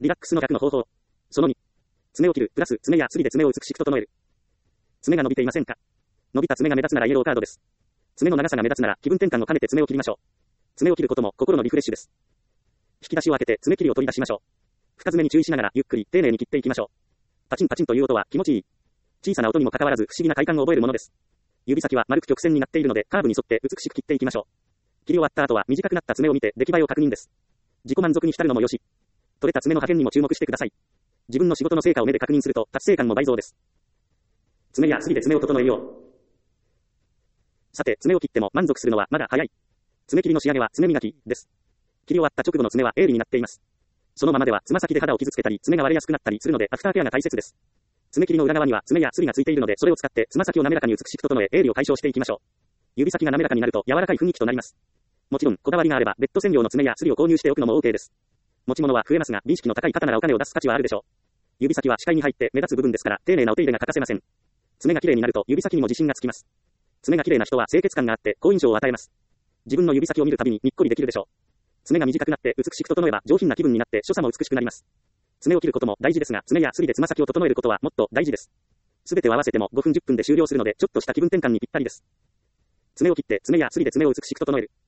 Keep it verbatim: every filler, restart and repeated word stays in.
リラックスの逆の方法。そのに。爪を切る、プラス爪やすりで爪を美しく整える。爪が伸びていませんか？伸びた爪が目立つならイエローカードです。爪の長さが目立つなら気分転換を兼ねて爪を切りましょう。爪を切ることも心のリフレッシュです。引き出しを開けて爪切りを取り出しましょう。深爪に注意しながらゆっくり丁寧に切っていきましょう。パチンパチンという音は気持ちいい。小さな音にもかかわらず不思議な快感を覚えるものです。指先は丸く曲線になっているのでカーブに沿って美しく切っていきましょう。切り終わった後は短くなった爪を見て出来栄えを確認です。自己満足に浸るのもよし。取れた爪の破片にも注目してください。自分の仕事の成果を目で確認すると達成感も倍増です。爪やすりで爪を整えよう。さて、爪を切っても満足するのはまだ早い。爪切りの仕上げは爪磨きです。切り終わった直後の爪は鋭利になっています。そのままではつま先で肌を傷つけたり爪が割れやすくなったりするのでアフターケアが大切です。爪切りの裏側には爪やすりがついているのでそれを使ってつま先を滑らかに美しく整え鋭利を解消していきましょう。指先が滑らかになると柔らかい雰囲気となります。もちろんこだわりがあればベッド専用の爪やすりを購入しておくのも OK です。持ち物は増えますが美意識の高い方ならお金を出す価値はあるでしょう。指先は視界に入って目立つ部分ですから丁寧なお手入れが欠かせません。爪が綺麗になると指先にも自信がつきます。爪が綺麗な人は清潔感があって好印象を与えます。自分の指先を見るたびににっこりできるでしょう。爪が短くなって美しく整えば上品な気分になって所作も美しくなります。爪を切ることも大事ですが爪やすりでつま先を整えることはもっと大事です。すべてを合わせてもごふんじゅっぷんで終了するのでちょっとした気分転換にぴったりです。爪を切って爪やすりで爪を美しく整える。